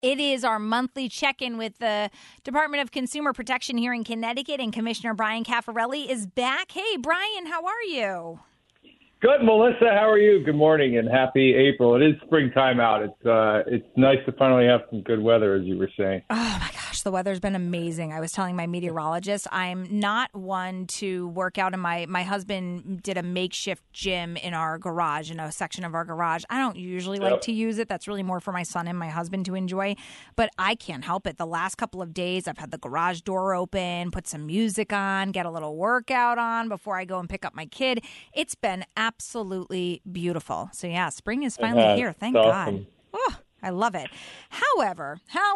It is our monthly check-in with the Department of Consumer Protection here in Connecticut, and Commissioner Brian Caffarelli is back. Hey, Brian, how are you? Good, Melissa. How are you? Good morning and happy April. It is springtime out. It's nice to finally have some good weather, as you were saying. Oh, my gosh. The weather's been amazing. I was telling my meteorologist I'm not one to work out in my husband did a makeshift gym in our garage, in a section of our garage. I don't usually like to use it. That's really more for my son and my husband to enjoy. But I can't help it. The last couple of days, I've had the garage door open, put some music on, get a little workout on before I go and pick up my kid. It's been absolutely beautiful. So, yeah, spring is finally here. Thank God. Oh, I love it. However,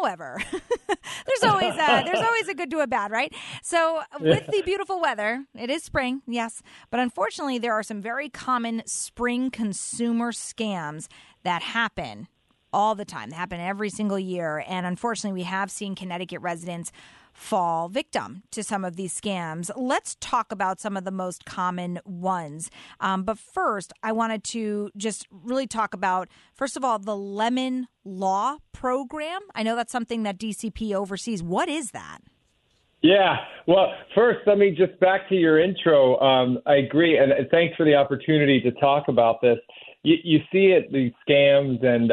there's always a good to a bad, right? So with the beautiful weather, it is spring, yes, but unfortunately there are some very common spring consumer scams that happen all the time. They happen every single year, and unfortunately we have seen Connecticut residents fall victim to some of these scams. Let's talk about some of the most common ones. But first, I wanted to just really talk about, first of all, the Lemon Law program. I know that's something that DCP oversees. What is that? Yeah. Well, first, let me just back to your intro. I agree. And thanks for the opportunity to talk about this. You see it, these scams, and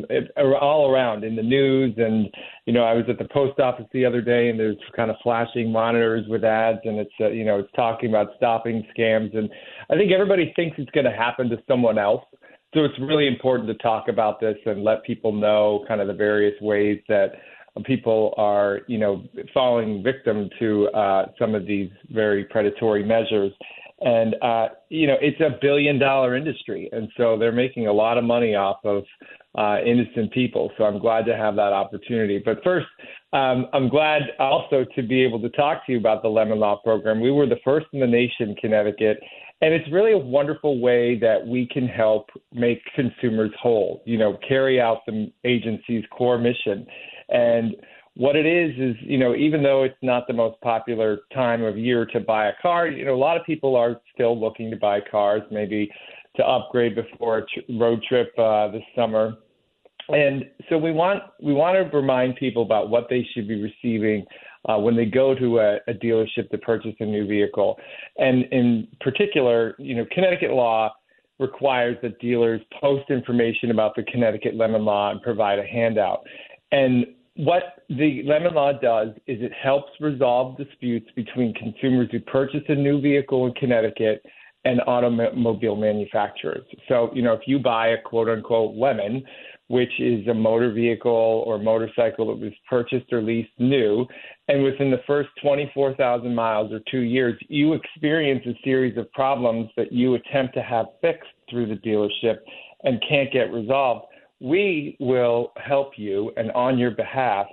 all around in the news. And, I was at the post office the other day, and there's kind of flashing monitors with ads, and it's talking about stopping scams. And I think everybody thinks it's going to happen to someone else. So it's really important to talk about this and let people know kind of the various ways that people are, falling victim to some of these very predatory measures. And, it's a $1 billion industry. And so they're making a lot of money off of innocent people. So I'm glad to have that opportunity. But first, I'm glad also to be able to talk to you about the Lemon Law program. We were the first in the nation, Connecticut. And it's really a wonderful way that we can help make consumers whole, carry out the agency's core mission. And what it is, even though it's not the most popular time of year to buy a car, a lot of people are still looking to buy cars, maybe to upgrade before a road trip this summer. And so we want to remind people about what they should be receiving when they go to a dealership to purchase a new vehicle. And in particular, Connecticut law requires that dealers post information about the Connecticut Lemon Law and provide a handout. And what the Lemon Law does is it helps resolve disputes between consumers who purchase a new vehicle in Connecticut and automobile manufacturers. So, if you buy a quote-unquote lemon, which is a motor vehicle or motorcycle that was purchased or leased new, and within the first 24,000 miles or 2 years, you experience a series of problems that you attempt to have fixed through the dealership and can't get resolved, we will help you and on your behalf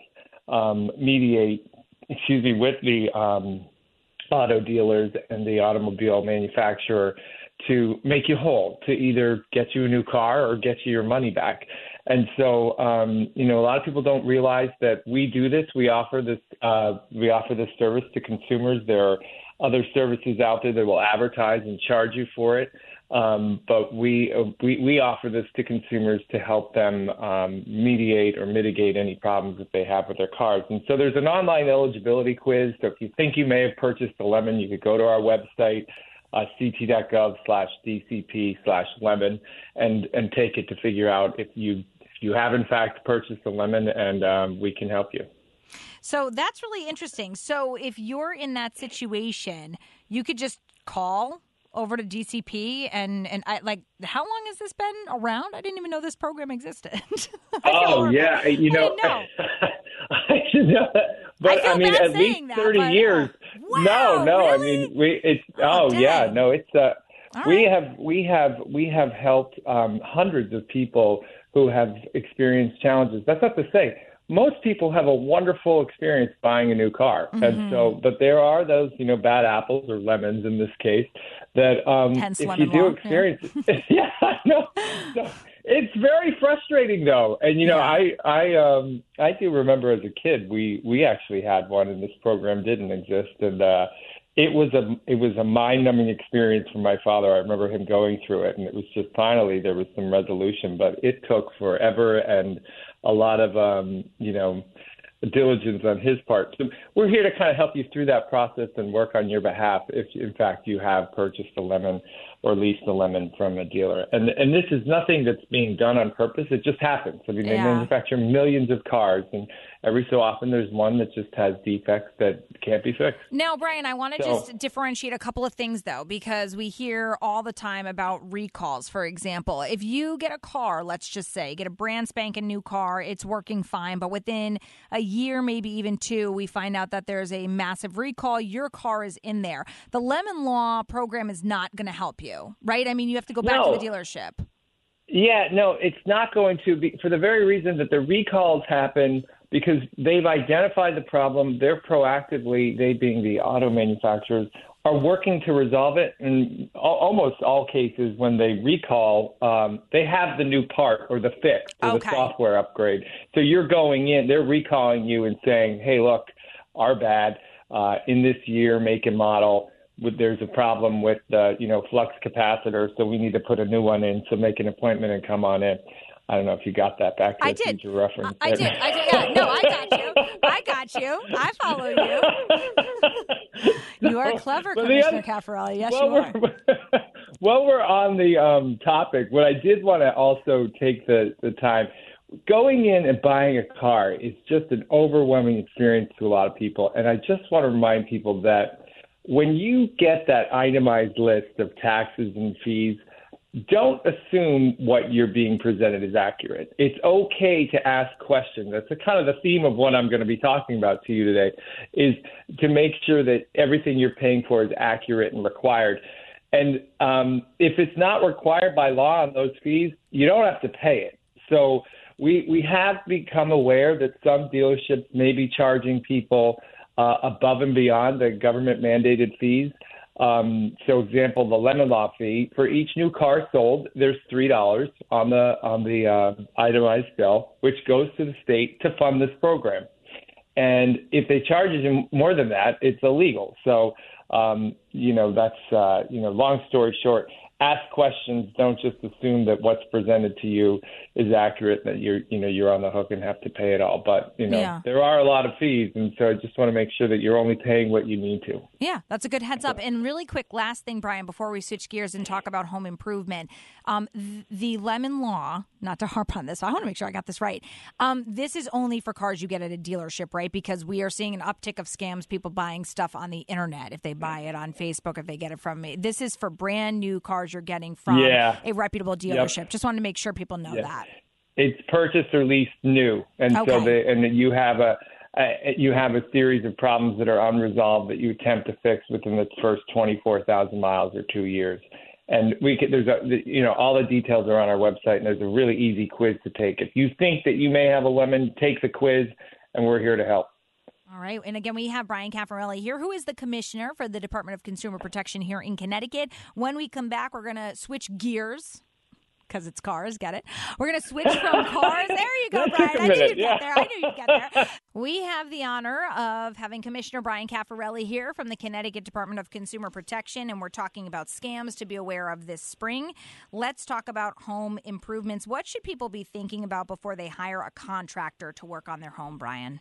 mediate, with the auto dealers and the automobile manufacturer to make you whole, to either get you a new car or get you your money back. And so, a lot of people don't realize that we do this. We offer this service to consumers. There are other services out there that will advertise and charge you for it. But we offer this to consumers to help them mediate or mitigate any problems that they have with their cars. And so there's an online eligibility quiz. So if you think you may have purchased a lemon, you could go to our website, ct.gov/DCP/lemon, and take it to figure out if you have in fact purchased a lemon, and we can help you. So that's really interesting. So if you're in that situation, you could just call over to DCP and how long has this been around? I didn't even know this program existed. Yeah, I should know that. But I mean, at least 30 years. Wow, No. Really? I mean, it's yeah, no, it's we have helped hundreds of people who have experienced challenges. That's not to say most people have a wonderful experience buying a new car. Mm-hmm. And so, but there are those, bad apples or lemons in this case that if you do experience it, no. It's very frustrating though. And, I do remember as a kid, we actually had one and this program didn't exist. And, it was a mind-numbing experience for my father. I remember him going through it, and it was just finally there was some resolution, but it took forever and a lot of diligence on his part. So we're here to kind of help you through that process and work on your behalf if, in fact, you have purchased a lemon or leased a lemon from a dealer. And this is nothing that's being done on purpose. It just happens. I mean, they manufacture millions of cars, and every so often there's one that just has defects that can't be fixed. Now, Brian, I want to just differentiate a couple of things, though, because we hear all the time about recalls, for example. If you get a car, let's just say, get a brand spanking new car, it's working fine, but within a year, maybe even two, we find out that there's a massive recall. Your car is in there. The Lemon Law program is not going to help you, right? I mean, you have to go back to the dealership. Yeah, no, it's not going to be, for the very reason that the recalls happen because they've identified the problem. They're proactively, they being the auto manufacturers, are working to resolve it. In almost all cases, when they recall, they have the new part or the fix or the software upgrade. So you're going in, they're recalling you and saying, hey, look, our bad, in this year, make and model, there's a problem with the, flux capacitor, so we need to put a new one in. So make an appointment and come on in. I don't know if you got that back to the future reference. I did. Yeah, no, I got you. I follow you. You are clever, Commissioner Caffarelli. Yes, you are. While we're on the topic, what I did want to also take the time, going in and buying a car is just an overwhelming experience to a lot of people. And I just want to remind people that when you get that itemized list of taxes and fees, don't assume what you're being presented is accurate. It's okay to ask questions. That's kind of the theme of what I'm going to be talking about to you today, is to make sure that everything you're paying for is accurate and required. And if it's not required by law on those fees, you don't have to pay it. So we have become aware that some dealerships may be charging people above and beyond the government-mandated fees. So, example, the Lemon Law fee for each new car sold, there's $3 on the itemized bill, which goes to the state to fund this program. And if they charge you more than that, it's illegal. So, that's long story short. Ask questions. Don't just assume that what's presented to you is accurate, that you're on the hook and have to pay it all. But, there are a lot of fees. And so I just want to make sure that you're only paying what you need to. Yeah, that's a good heads up. And really quick, last thing, Brian, before we switch gears and talk about home improvement, the Lemon Law, not to harp on this, I want to make sure I got this right. This is only for cars you get at a dealership, right? Because we are seeing an uptick of scams, people buying stuff on the internet, if they buy it on Facebook, if they get it from me. This is for brand new cars you're getting from a reputable dealership. Yep. Just wanted to make sure people know that. It's purchased or leased new, and so you have a series of problems that are unresolved that you attempt to fix within the first 24,000 miles or 2 years. And all the details are on our website, and there's a really easy quiz to take. If you think that you may have a lemon, take the quiz, and we're here to help. All right. And again, we have Brian Caffarelli here, who is the commissioner for the Department of Consumer Protection here in Connecticut. When we come back, we're going to switch gears. Because it's cars, get it? We're going to switch from cars. There you go, Brian. I knew you'd get there. We have the honor of having Commissioner Brian Caffarelli here from the Connecticut Department of Consumer Protection, and we're talking about scams to be aware of this spring. Let's talk about home improvements. What should people be thinking about before they hire a contractor to work on their home, Brian?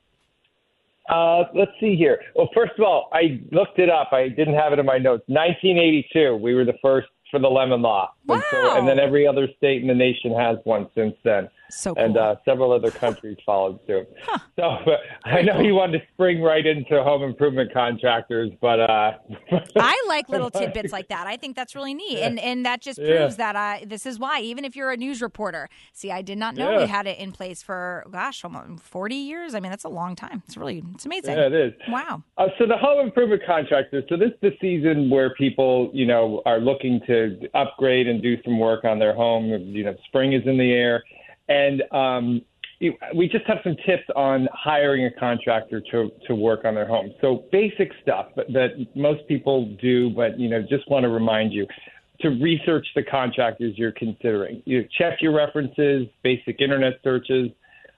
Let's see here. Well, first of all, I looked it up. I didn't have it in my notes. 1982, we were the first for the Lemon Law. Wow. And then every other state in the nation has one since then. So cool. And several other countries followed suit. Huh. So I know you wanted to spring right into home improvement contractors, but I like little tidbits like that. I think that's really neat. Yeah. And that just proves that this is why, even if you're a news reporter, see, I did not know we had it in place for, almost 40 years. I mean, that's a long time. It's amazing. Yeah, it is. Wow. So the home improvement contractors, so this is the season where people, are looking to upgrade and do some work on their home. Spring is in the air. And we just have some tips on hiring a contractor to work on their home. So basic stuff that most people do, but, just want to remind you to research the contractors you're considering. You check your references, basic internet searches.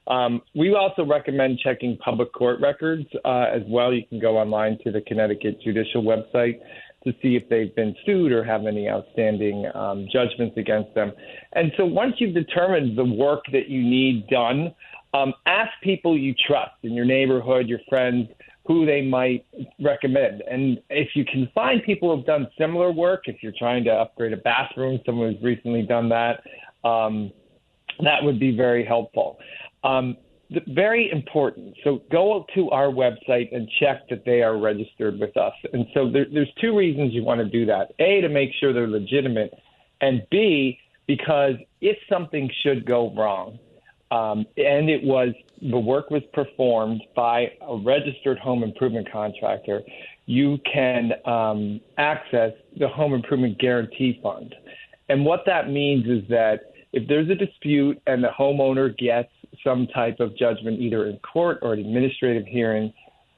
We also recommend checking public court records as well. You can go online to the Connecticut Judicial website to see if they've been sued or have any outstanding judgments against them. And so once you've determined the work that you need done, ask people you trust in your neighborhood, your friends, who they might recommend. And if you can find people who've done similar work, if you're trying to upgrade a bathroom, someone who's recently done that, that would be very helpful. Very important. So go to our website and check that they are registered with us. And so there's two reasons you want to do that. A, to make sure they're legitimate, and B, because if something should go wrong, and the work was performed by a registered home improvement contractor, you can access the Home Improvement Guarantee Fund. And what that means is that if there's a dispute and the homeowner gets some type of judgment, either in court or an administrative hearing,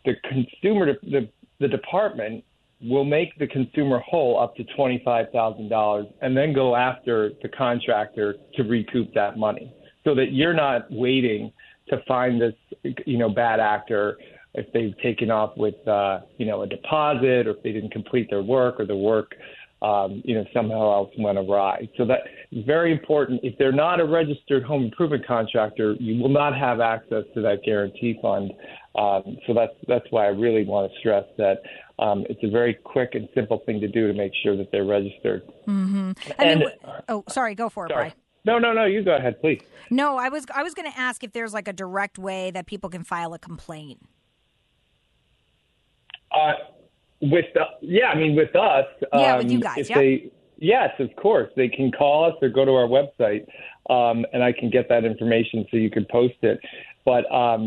the department will make the consumer whole up to $25,000 and then go after the contractor to recoup that money, so that you're not waiting to find this, bad actor if they've taken off with, a deposit, or if they didn't complete their work, or the work, somehow else went awry. So that is very important. If they're not a registered home improvement contractor, you will not have access to that guarantee fund. So that's why I really want to stress that it's a very quick and simple thing to do to make sure that they're registered. Mm-hmm. Sorry, go for it, Brian. No, you go ahead, please. No, I was going to ask if there's like a direct way that people can file a complaint. With us. With you guys. Yes, of course. They can call us or go to our website, and I can get that information so you can post it. But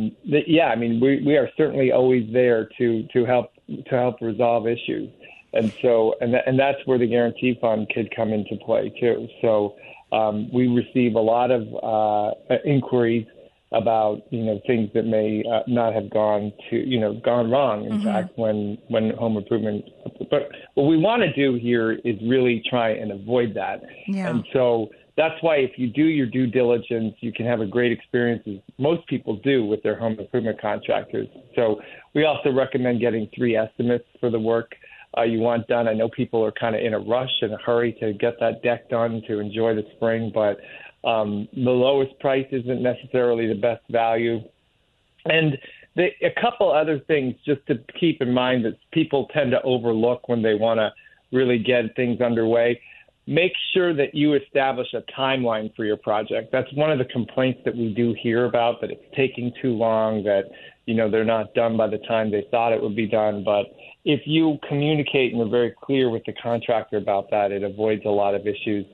we are certainly always there to help resolve issues, and so and that's where the guarantee fund could come into play too. So we receive a lot of inquiries about things that may not have gone wrong. In fact, when home improvement. But what we want to do here is really try and avoid that. Yeah. And so that's why if you do your due diligence, you can have a great experience, as most people do, with their home improvement contractors. So we also recommend getting 3 estimates for the work you want done. I know people are kind of in a rush and a hurry to get that deck done to enjoy the spring, but the lowest price isn't necessarily the best value. And a couple other things just to keep in mind that people tend to overlook when they want to really get things underway. Make sure that you establish a timeline for your project. That's one of the complaints that we do hear about, that it's taking too long, that they're not done by the time they thought it would be done. But if you communicate and are very clear with the contractor about that, it avoids a lot of issues.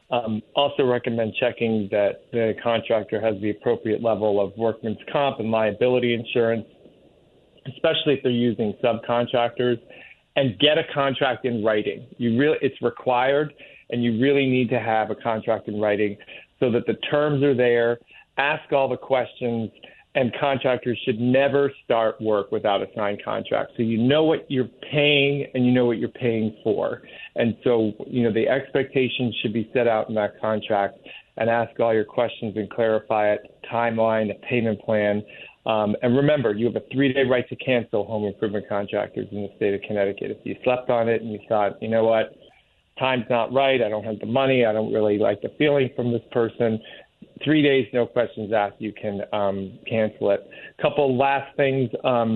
Also recommend checking that the contractor has the appropriate level of workman's comp and liability insurance, especially if they're using subcontractors, and get a contract in writing. It's required, and you really need to have a contract in writing so that the terms are there. Ask all the questions, and contractors should never start work without a signed contract. So you know what you're paying, and you know what you're paying for. And so, the expectations should be set out in that contract, and ask all your questions and clarify it, timeline, a payment plan. And remember, you have a 3-day right to cancel home improvement contractors in the state of Connecticut. If you slept on it and you thought, you know what, time's not right, I don't have the money, I don't really like the feeling from this person, 3 days, no questions asked, you can cancel it. Couple last things,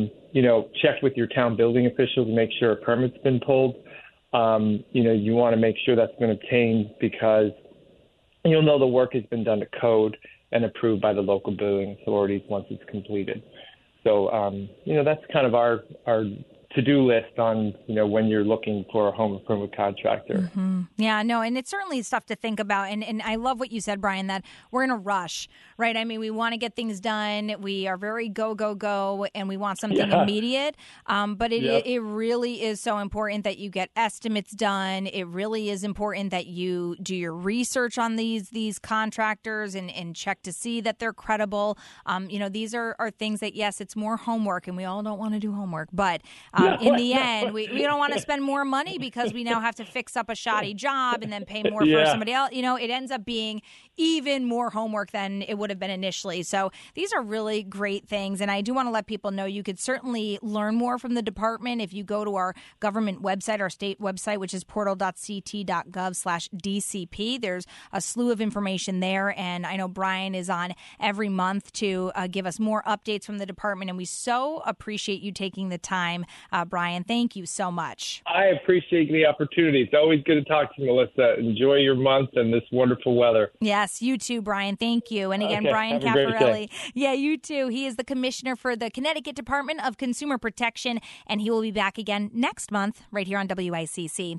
check with your town building official to make sure a permit's been pulled. You want to make sure that's been obtained, because you'll know the work has been done to code and approved by the local building authorities once it's completed. So, that's kind of our to-do list on, when you're looking for a home improvement contractor. Mm-hmm. Yeah, no, and it's certainly stuff to think about. And I love what you said, Brian, that we're in a rush, right? I mean, we want to get things done. We are very go, go, go, and we want something immediate. But it really is so important that you get estimates done. It really is important that you do your research on these contractors and check to see that they're credible. These are things that, yes, it's more homework, and we all don't want to do homework, but in the end, we don't want to spend more money because we now have to fix up a shoddy job and then pay more for somebody else. It ends up being even more homework than it would would have been initially. So these are really great things. And I do want to let people know you could certainly learn more from the department if you go to our government website, our state website, which is portal.ct.gov/DCP. There's a slew of information there. And I know Brian is on every month to give us more updates from the department. And we so appreciate you taking the time, Brian. Thank you so much. I appreciate the opportunity. It's always good to talk to you, Melissa. Enjoy your month and this wonderful weather. Yes, you too, Brian. Thank you. And again, Okay, Brian have a great Caffarelli. day. Yeah, you too. He is the commissioner for the Connecticut Department of Consumer Protection, and he will be back again next month right here on WICC.